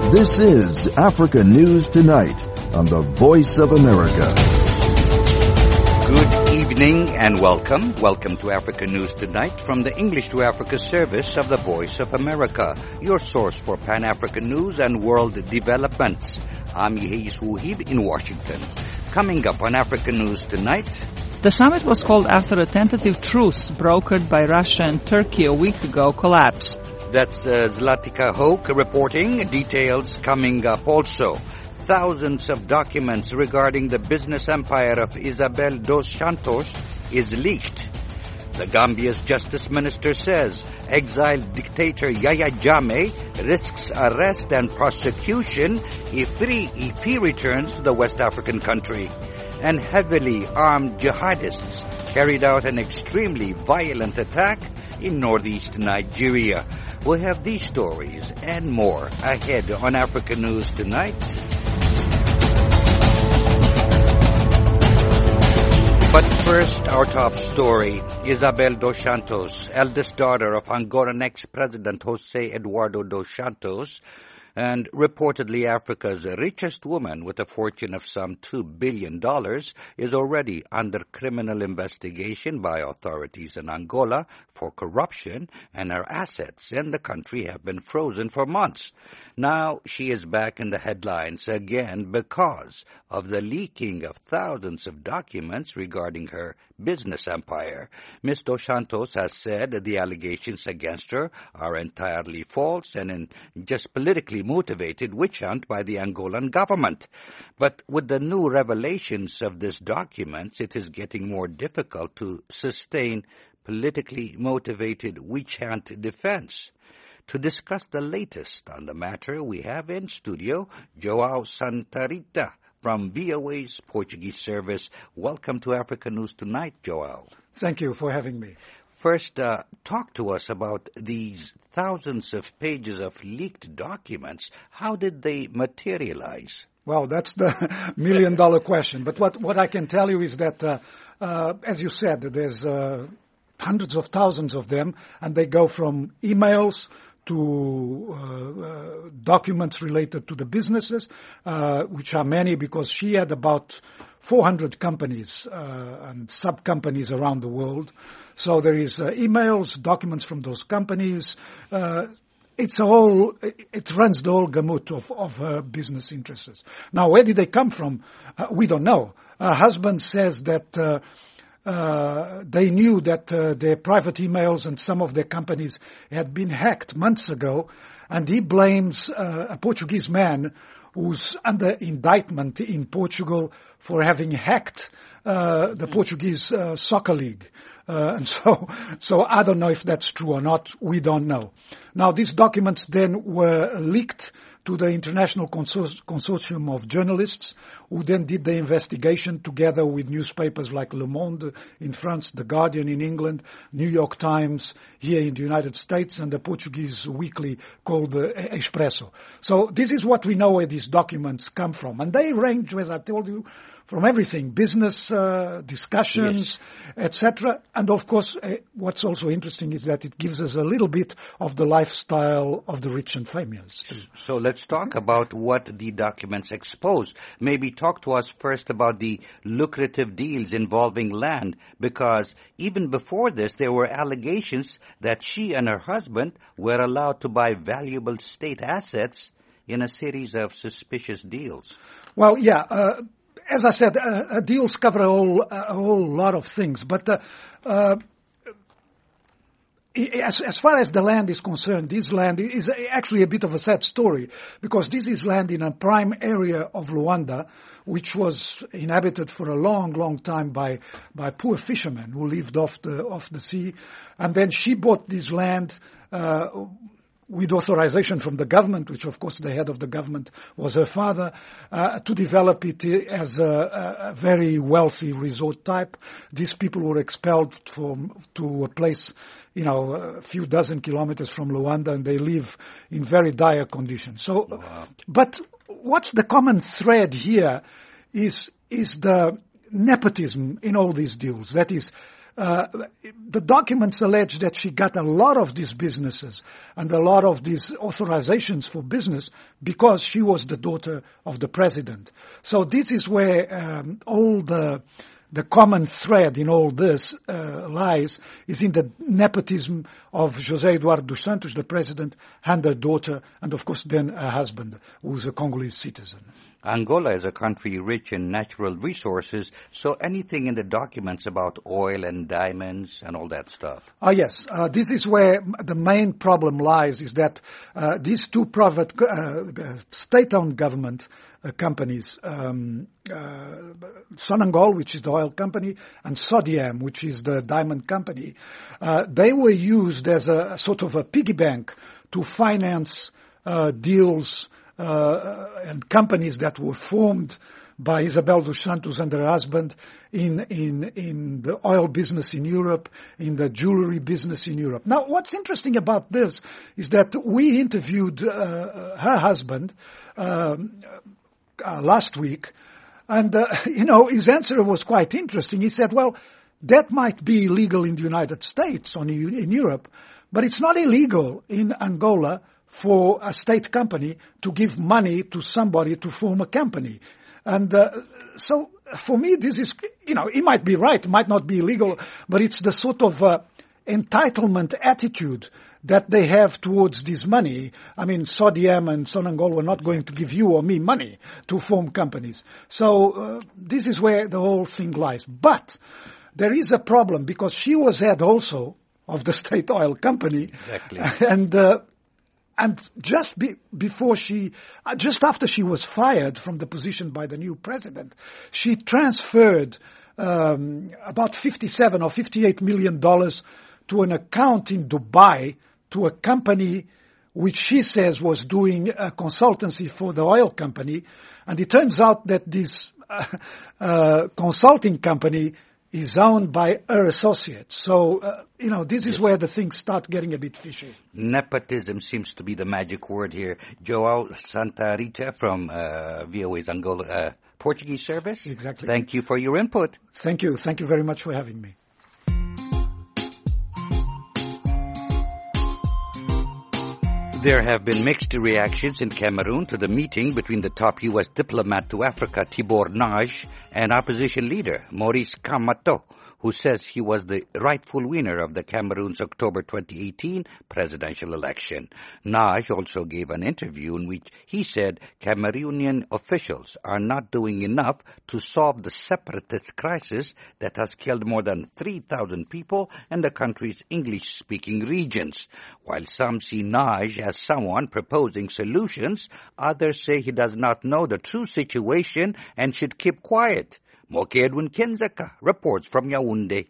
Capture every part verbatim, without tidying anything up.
This is Africa News Tonight on the Voice of America. Good evening and welcome. Welcome to Africa News Tonight from the English to Africa service of the Voice of America, your source for Pan-African news and world developments. I'm Yehis Wuhib in Washington. Coming up on Africa News Tonight, the summit was called after a tentative truce brokered by Russia and Turkey a week ago collapsed. That's uh, Zlatica Hoke reporting. Details coming up also. Thousands of documents regarding the business empire of Isabel dos Santos is leaked. The Gambia's justice minister says exiled dictator Yahya Jammeh risks arrest and prosecution if he, if he returns to the West African country. And heavily armed jihadists carried out an extremely violent attack in northeast Nigeria. We'll have these stories and more ahead on Africa News Tonight. But first, our top story. Isabel dos Santos, eldest daughter of Angolan ex-president Jose Eduardo dos Santos, and reportedly Africa's richest woman with a fortune of some two billion dollars, is already under criminal investigation by authorities in Angola for corruption, and her assets in the country have been frozen for months. Now she is back in the headlines again because of the leaking of thousands of documents regarding her business empire. Miz Dos Santos has said that the allegations against her are entirely false and in just politically motivated witch hunt by the Angolan government. But with the new revelations of these documents, it is getting more difficult to sustain politically motivated witch hunt defense. To discuss the latest on the matter, we have in studio Joao Santarita from V O A's Portuguese service. Welcome to Africa News Tonight, Joao. Thank you for having me. First, uh, talk to us about these thousands of pages of leaked documents. How did they materialize? Well, that's the million-dollar question. But what, what I can tell you is that, uh, uh, as you said, there's uh, hundreds of thousands of them, and they go from emails to uh, uh, documents related to the businesses, uh, which are many because she had about four hundred companies uh, and sub-companies around the world. So there is uh, emails, documents from those companies. Uh, it's a whole, it runs the whole gamut of, of her business interests. Now, where did they come from? Uh, we don't know. Her husband says that uh, Uh, they knew that uh, their private emails and some of their companies had been hacked months ago, and he blames uh, a Portuguese man who's under indictment in Portugal for having hacked uh, the mm. Portuguese uh, soccer league. Uh, and so, so I don't know if that's true or not. We don't know. Now, these documents then were leaked to the International Consor- Consortium of Journalists, who then did the investigation together with newspapers like Le Monde in France, The Guardian in England, New York Times here in the United States, and the Portuguese weekly called the Expresso. So this is what we know where these documents come from. And they range, as I told you, from everything, business uh, discussions, yes, et cetera. And of course, uh, what's also interesting is that it gives us a little bit of the lifestyle of the rich and famous. So let's talk about what the documents expose. Maybe talk to us first about the lucrative deals involving land, because even before this, there were allegations that she and her husband were allowed to buy valuable state assets in a series of suspicious deals. Well, yeah, uh, as I said, uh, deals cover a whole, a whole lot of things, but uh, uh, as, as far as the land is concerned, this land is actually a bit of a sad story, because this is land in a prime area of Luanda, which was inhabited for a long, long time by by poor fishermen who lived off the off the sea, and then she bought this land Uh, with authorization from the government, which of course the head of the government was her father, uh, to develop it as a, a very wealthy resort type. These people were expelled from to a place, you know, a few dozen kilometers from Luanda, and they live in very dire conditions. So, wow. But what's the common thread here is is the nepotism in all these deals. That is, uh, the documents allege that she got a lot of these businesses and a lot of these authorizations for business because she was the daughter of the president. So this is where um, all the the common thread in all this uh, lies is in the nepotism of José Eduardo dos Santos, the president, and her daughter, and of course then her husband, who's a Congolese citizen. Angola is a country rich in natural resources, so anything in the documents about oil and diamonds and all that stuff? Ah, yes. Uh, this is where the main problem lies, is that uh, these two private, uh, state-owned government uh, companies, um, uh, Sonangol, which is the oil company, and Sodiam, which is the diamond company, uh, they were used as a sort of a piggy bank to finance uh, deals Uh, and companies that were formed by Isabel dos Santos and her husband in, in, in the oil business in Europe, in the jewelry business in Europe. Now, what's interesting about this is that we interviewed uh, her husband um, uh, last week, and, uh, you know, his answer was quite interesting. He said, well, that might be illegal in the United States or in Europe, but it's not illegal in Angola for a state company to give money to somebody to form a company. And uh, so for me, this is, you know, it might be right, it might not be illegal, but it's the sort of uh, entitlement attitude that they have towards this money. I mean, Sodiam and Sonangol were not going to give you or me money to form companies. So uh, this is where the whole thing lies. But there is a problem, because she was head also of the state oil company. Exactly. And uh, And just be, before she, uh, just after she was fired from the position by the new president, she transferred um, about fifty-seven or fifty-eight million dollars to an account in Dubai to a company which she says was doing a consultancy for the oil company. And it turns out that this uh, uh, consulting company is owned by her associates. So, uh, you know, this is where the things start getting a bit fishy. Nepotism seems to be the magic word here. Joao Santa Rita from uh, V O A's Angola uh, Portuguese service. Exactly. Thank you for your input. Thank you. Thank you very much for having me. There have been mixed reactions in Cameroon to the meeting between the top U S diplomat to Africa, Tibor Nagy, and opposition leader Maurice Kamto, who says he was the rightful winner of the Cameroon's October twenty eighteen presidential election. Nagy also gave an interview in which he said Cameroonian officials are not doing enough to solve the separatist crisis that has killed more than three thousand people in the country's English-speaking regions. While some see Nagy as someone proposing solutions, others say he does not know the true situation and should keep quiet. Moke Edwin Kenzaka reports from Yaoundé.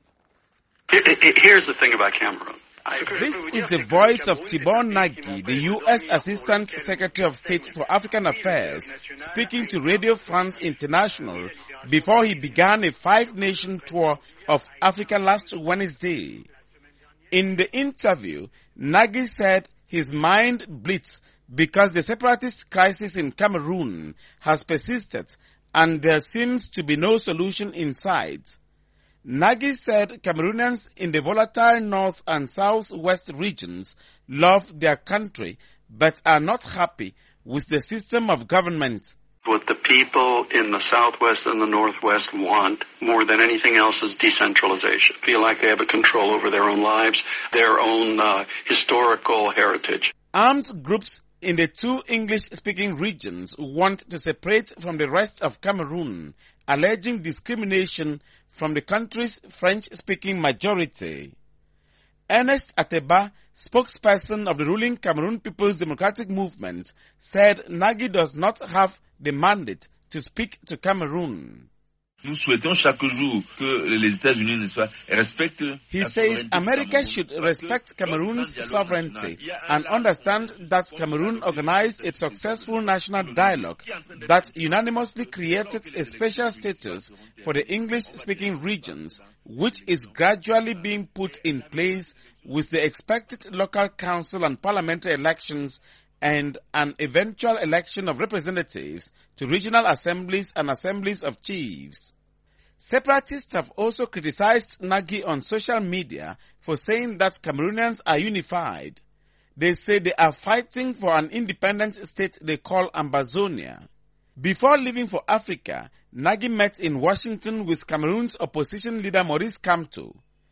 Here's the thing about Cameroon. This is the voice of Tibor Nagy, the U S Assistant Secretary of State for African Affairs, speaking to Radio France International before he began a five-nation tour of Africa last Wednesday. In the interview, Nagy said his mind bleeds because the separatist crisis in Cameroon has persisted and there seems to be no solution in sight. Nagy said Cameroonians in the volatile north and southwest regions love their country but are not happy with the system of government. What the people in the southwest and the northwest want more than anything else is decentralization. Feel like they have a control over their own lives, their own uh, historical heritage. Armed groups in the two English-speaking regions want to separate from the rest of Cameroon, alleging discrimination from the country's French-speaking majority. Ernest Ateba, spokesperson of the ruling Cameroon People's Democratic Movement, said Nagy does not have the mandate to speak to Cameroon. Nous souhaitons chaque jour que les États-Unis ne soient respectent. He says America should respect Cameroon's sovereignty and understand that Cameroon organized a successful national dialogue that unanimously created a special status for the English-speaking regions, which is gradually being put in place with the expected local council and parliamentary elections and an eventual election of representatives to regional assemblies and assemblies of chiefs. Separatists have also criticized Nagy on social media for saying that Cameroonians are unified. They say they are fighting for an independent state they call Ambazonia. Before leaving for Africa, Nagy met in Washington with Cameroon's opposition leader Maurice Kamto.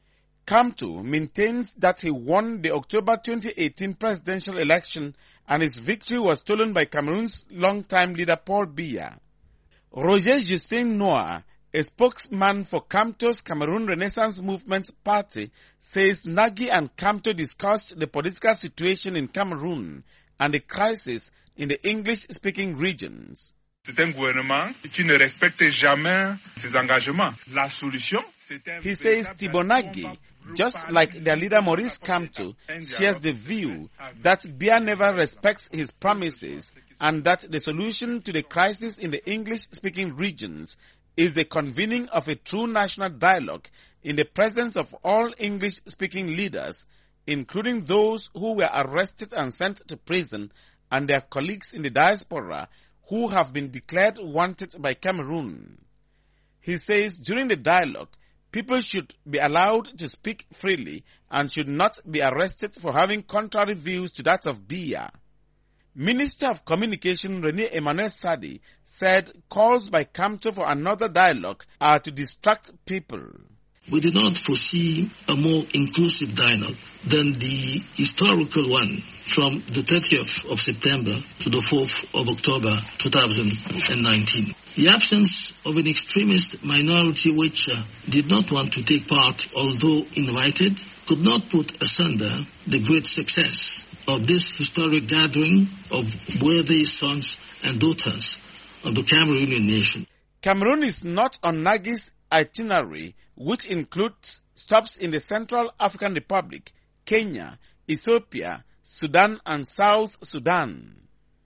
Kamto maintains that he won the October twenty eighteen presidential election and his victory was stolen by Cameroon's longtime leader Paul Biya. Roger Justin Noah, a spokesman for Kamto's Cameroon Renaissance Movement party, says Nagy and Kamto discussed the political situation in Cameroon and the crisis in the English-speaking regions. C'est un gouvernement qui ne respecte jamais ses engagements. La solution, he says Thibon Nagy, just like their leader Maurice Kamto, shares the view that Biya never respects his promises and that the solution to the crisis in the English-speaking regions is the convening of a true national dialogue in the presence of all English-speaking leaders, including those who were arrested and sent to prison and their colleagues in the diaspora who have been declared wanted by Cameroon. He says during the dialogue, people should be allowed to speak freely and should not be arrested for having contrary views to that of Biya. Minister of Communication René Emmanuel Sadi said calls by Kamto for another dialogue are to distract people. We did not foresee a more inclusive dialogue than the historical one from the thirtieth of September to the fourth of October two thousand nineteen. The absence of an extremist minority which uh, did not want to take part, although invited, could not put asunder the great success of this historic gathering of worthy sons and daughters of the Cameroonian nation. Cameroon is not on Nagy's itinerary, which includes stops in the Central African Republic, Kenya, Ethiopia, Sudan and South Sudan.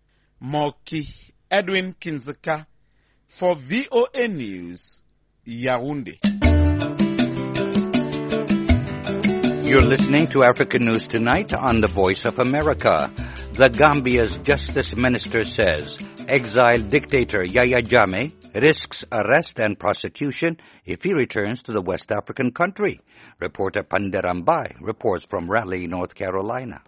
Moki Edwin Kinzeka for V O A News, Yaoundé. You're listening to African News Tonight on the Voice of America. The Gambia's Justice Minister says exiled dictator Yahya Jammeh risks arrest and prosecution if he returns to the West African country. Reporter Panderambai reports from Raleigh, North Carolina.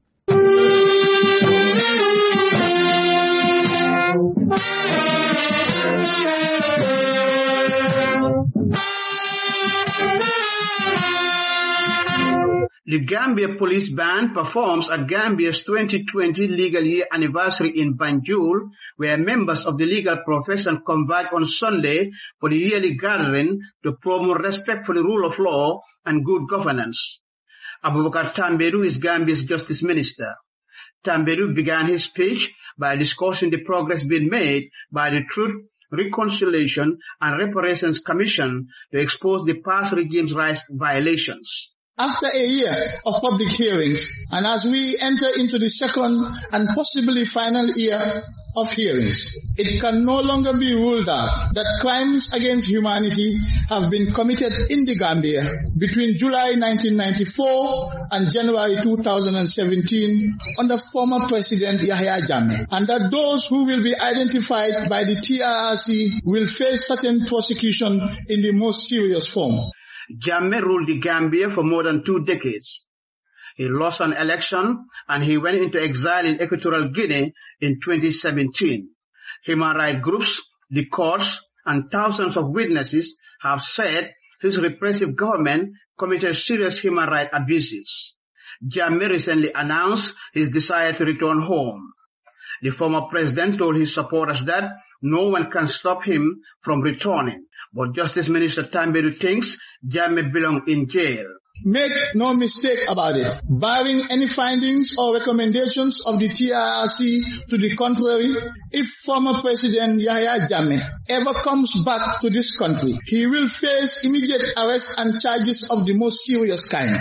The Gambia Police Band performs at Gambia's twenty twenty legal year anniversary in Banjul, where members of the legal profession converge on Sunday for the yearly gathering to promote respect for the rule of law and good governance. Abubakar Tambedu is Gambia's Justice Minister. Tambedu began his speech by discussing the progress being made by the Truth, Reconciliation and Reparations Commission to expose the past regime's rights violations. After a year of public hearings, and as we enter into the second and possibly final year of hearings, it can no longer be ruled out that crimes against humanity have been committed in the Gambia between July nineteen ninety-four and January two thousand seventeen under former President Yahya Jammeh, and that those who will be identified by the T R R C will face certain prosecution in the most serious form. Jammeh ruled the Gambia for more than two decades. He lost an election and he went into exile in Equatorial Guinea in twenty seventeen. Human rights groups, the courts, and thousands of witnesses have said his repressive government committed serious human rights abuses. Jammeh recently announced his desire to return home. The former president told his supporters that no one can stop him from returning. But Justice Minister Tambedu thinks Jammeh belongs in jail. Make no mistake about it. Barring any findings or recommendations of the T R R C to the contrary, if former President Yahya Jammeh ever comes back to this country, he will face immediate arrest and charges of the most serious kind.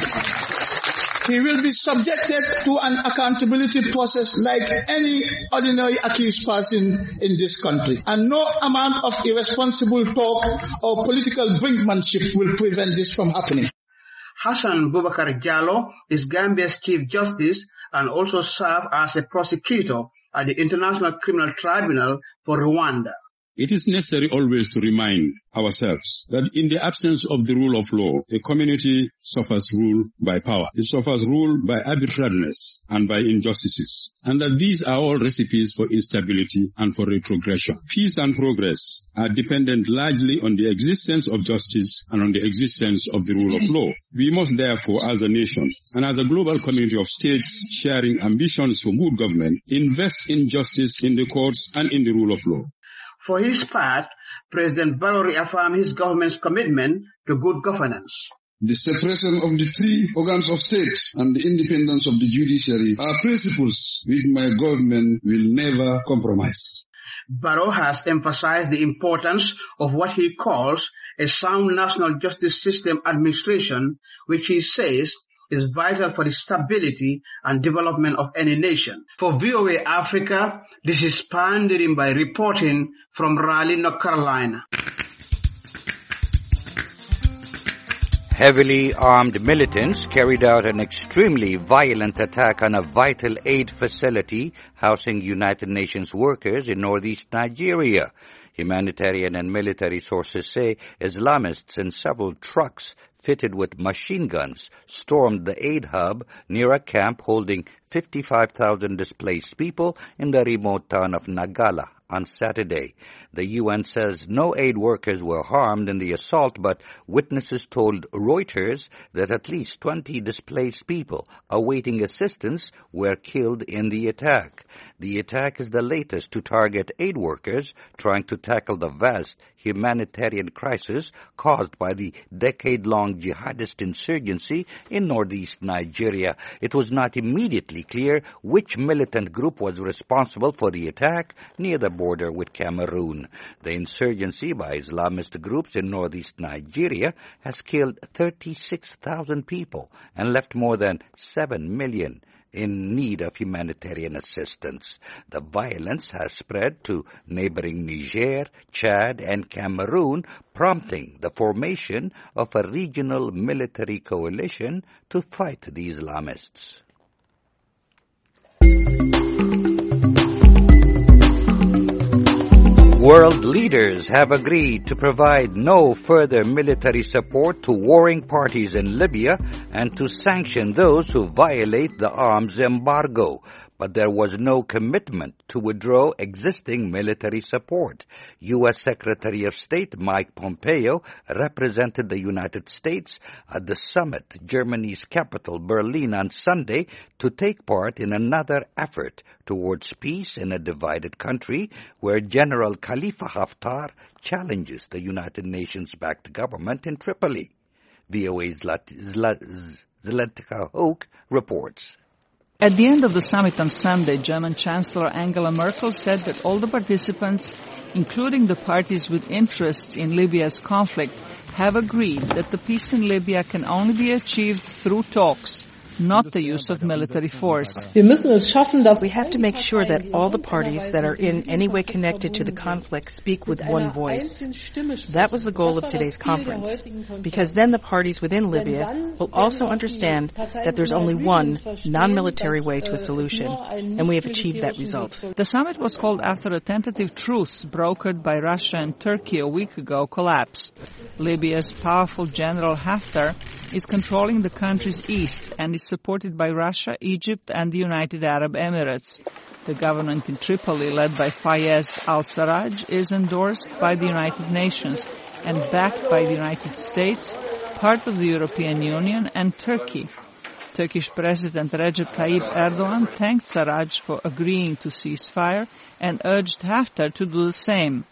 He will be subjected to an accountability process like any ordinary accused person in this country. And no amount of irresponsible talk or political brinkmanship will prevent this from happening. Hassan Boubacar Jallow is Gambia's Chief Justice and also served as a prosecutor at the International Criminal Tribunal for Rwanda. It is necessary always to remind ourselves that in the absence of the rule of law, a community suffers rule by power. It suffers rule by arbitrariness and by injustices, and that these are all recipes for instability and for retrogression. Peace and progress are dependent largely on the existence of justice and on the existence of the rule of law. We must therefore, as a nation and as a global community of states sharing ambitions for good government, invest in justice in the courts and in the rule of law. For his part, President Barrow reaffirmed his government's commitment to good governance. The separation of the three organs of state and the independence of the judiciary are principles which my government will never compromise. Barrow has emphasized the importance of what he calls a sound national justice system administration, which he says is vital for the stability and development of any nation. For V O A Africa, this is Pandirim by reporting from Raleigh, North Carolina. Heavily armed militants carried out an extremely violent attack on a vital aid facility housing United Nations workers in northeast Nigeria. Humanitarian and military sources say Islamists in several trucks fitted with machine guns stormed the aid hub near a camp holding fifty-five thousand displaced people in the remote town of Nagala on Saturday. The U N says no aid workers were harmed in the assault, but witnesses told Reuters that at least twenty displaced people awaiting assistance were killed in the attack. The attack is the latest to target aid workers trying to tackle the vast humanitarian crisis caused by the decade-long jihadist insurgency in northeast Nigeria. It was not immediately clear which militant group was responsible for the attack near the border with Cameroon. The insurgency by Islamist groups in northeast Nigeria has killed thirty-six thousand people and left more than seven million in need of humanitarian assistance. The violence has spread to neighboring Niger, Chad, and Cameroon, prompting the formation of a regional military coalition to fight the Islamists. World leaders have agreed to provide no further military support to warring parties in Libya and to sanction those who violate the arms embargo. But there was no commitment to withdraw existing military support. U S Secretary of State Mike Pompeo represented the United States at the summit, Germany's capital, Berlin, on Sunday to take part in another effort towards peace in a divided country where General Khalifa Haftar challenges the United Nations-backed government in Tripoli. V O A's Zlatica Hoke reports. At the end of the summit on Sunday, German Chancellor Angela Merkel said that all the participants, including the parties with interests in Libya's conflict, have agreed that the peace in Libya can only be achieved through talks, not the use of military force. We have to make sure that all the parties that are in any way connected to the conflict speak with one voice. That was the goal of today's conference, because then the parties within Libya will also understand that there's only one non-military way to a solution, and we have achieved that result. The summit was called after a tentative truce brokered by Russia and Turkey a week ago collapsed. Libya's powerful General Haftar is controlling the country's east and is supported by Russia, Egypt, and the United Arab Emirates. The government in Tripoli, led by Fayez al-Sarraj, is endorsed by the United Nations and backed by the United States, part of the European Union, and Turkey. Turkish President Recep Tayyip Erdogan thanked Sarraj for agreeing to ceasefire and urged Haftar to do the same.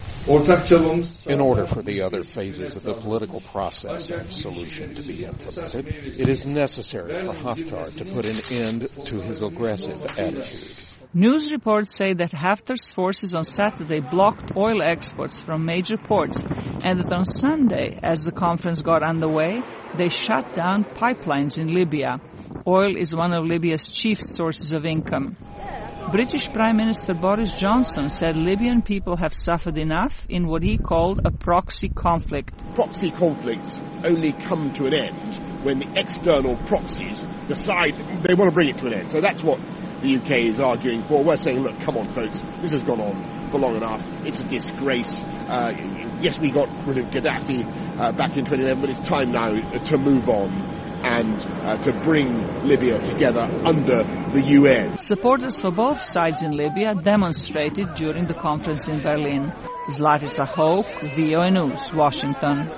In order for the other phases of the political process and solution to be implemented, it is necessary for Haftar to put an end to his aggressive attitude. News reports say that Haftar's forces on Saturday blocked oil exports from major ports and that on Sunday, as the conference got underway, they shut down pipelines in Libya. Oil is one of Libya's chief sources of income. British Prime Minister Boris Johnson said Libyan people have suffered enough in what he called a proxy conflict. Proxy conflicts only come to an end when the external proxies decide they want to bring it to an end. So that's what the U K is arguing for. We're saying, look, come on, folks, this has gone on for long enough. It's a disgrace. Uh, yes, we got rid of Gaddafi uh, back in twenty eleven, but it's time now to move on and uh, to bring Libya together under the U N. Supporters for both sides in Libya demonstrated during the conference in Berlin. Zlatica Hoke, V O A News, Washington.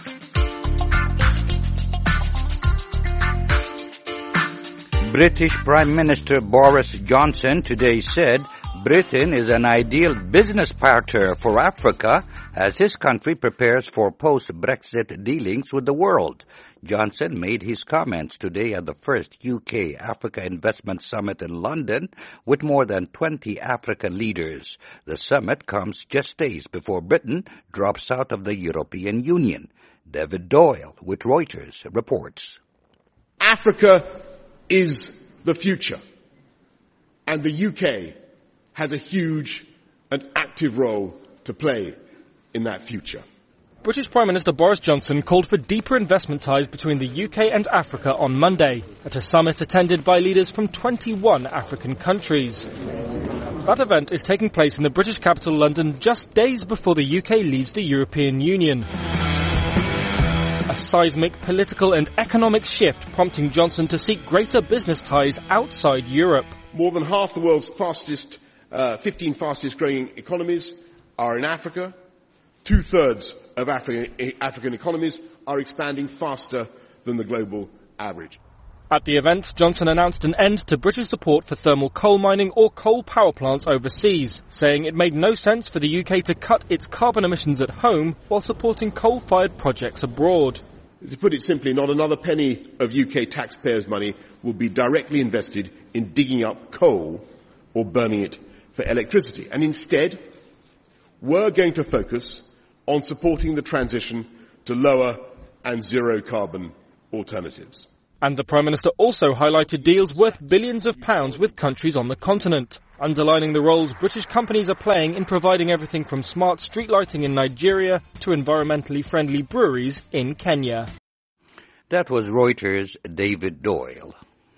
British Prime Minister Boris Johnson today said Britain is an ideal business partner for Africa as his country prepares for post-Brexit dealings with the world. Johnson made his comments today at the first U K-Africa Investment Summit in London with more than twenty African leaders. The summit comes just days before Britain drops out of the European Union. David Doyle with Reuters reports. Africa is the future, and the U K has a huge and active role to play in that future. British Prime Minister Boris Johnson called for deeper investment ties between the U K and Africa on Monday at a summit attended by leaders from twenty-one African countries. That event is taking place in the British capital London just days before the U K leaves the European Union. A seismic political and economic shift prompting Johnson to seek greater business ties outside Europe. More than half the world's fastest, uh, fifteen fastest growing economies are in Africa. Two-thirds of African, African economies are expanding faster than the global average. At the event, Johnson announced an end to British support for thermal coal mining or coal power plants overseas, saying it made no sense for the U K to cut its carbon emissions at home while supporting coal-fired projects abroad. To put it simply, not another penny of U K taxpayers' money will be directly invested in digging up coal or burning it for electricity. And instead, we're going to focus on supporting the transition to lower and zero-carbon alternatives. And the Prime Minister also highlighted deals worth billions of pounds with countries on the continent, underlining the roles British companies are playing in providing everything from smart street lighting in Nigeria to environmentally friendly breweries in Kenya. That was Reuters' David Doyle.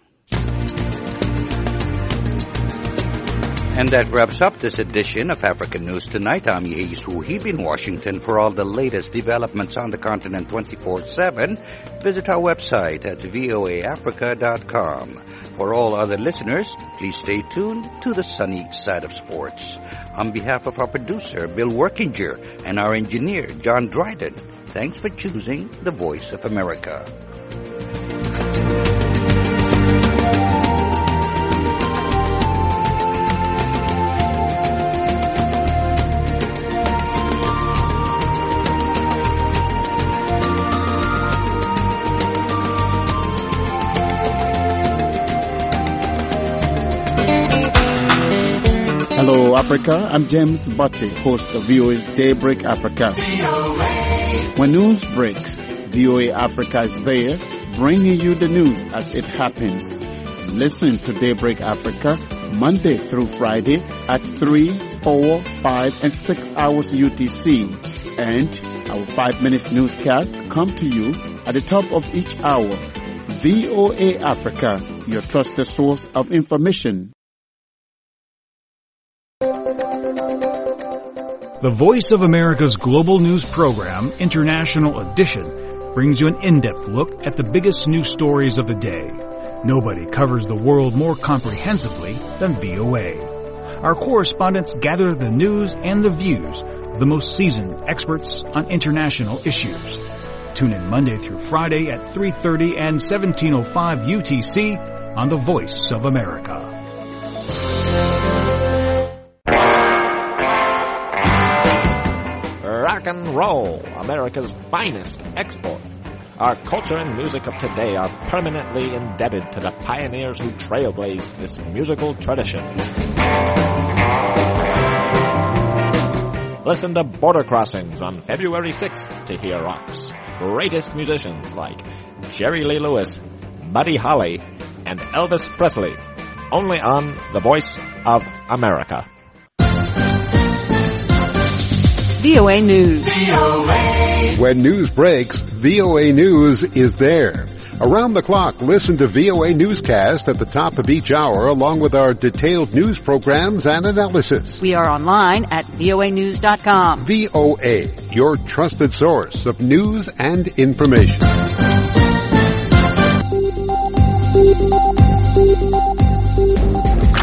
And that wraps up this edition of African News Tonight. I'm Yehi Suhib in Washington. For all the latest developments on the continent twenty-four seven, visit our website at voa africa dot com. For all other listeners, please stay tuned to the sunny side of sports. On behalf of our producer, Bill Workinger, and our engineer, John Dryden, thanks for choosing the Voice of America. Hello, Africa. I'm James Butte, host of V O A's Daybreak Africa. When news breaks, V O A Africa is there, bringing you the news as it happens. Listen to Daybreak Africa Monday through Friday at three, four, five, and six hours U T C. And our five minutes newscast come to you at the top of each hour. V O A Africa, your trusted source of information. The Voice of America's global news program, International Edition, brings you an in-depth look at the biggest news stories of the day. Nobody covers the world more comprehensively than V O A. Our correspondents gather the news and the views of the most seasoned experts on international issues. Tune in Monday through Friday at three thirty and seventeen oh five U T C on The Voice of America. Rock and roll, America's finest export. Our culture and music of today are permanently indebted to the pioneers who trailblazed this musical tradition. Listen to Border Crossings on February sixth to hear rock's greatest musicians like Jerry Lee Lewis, Buddy Holly, and Elvis Presley, only on The Voice of America. V O A News. V O A. When news breaks, V O A News is there. Around the clock, listen to V O A Newscast at the top of each hour along with our detailed news programs and analysis. We are online at V O A news dot com. V O A, your trusted source of news and information.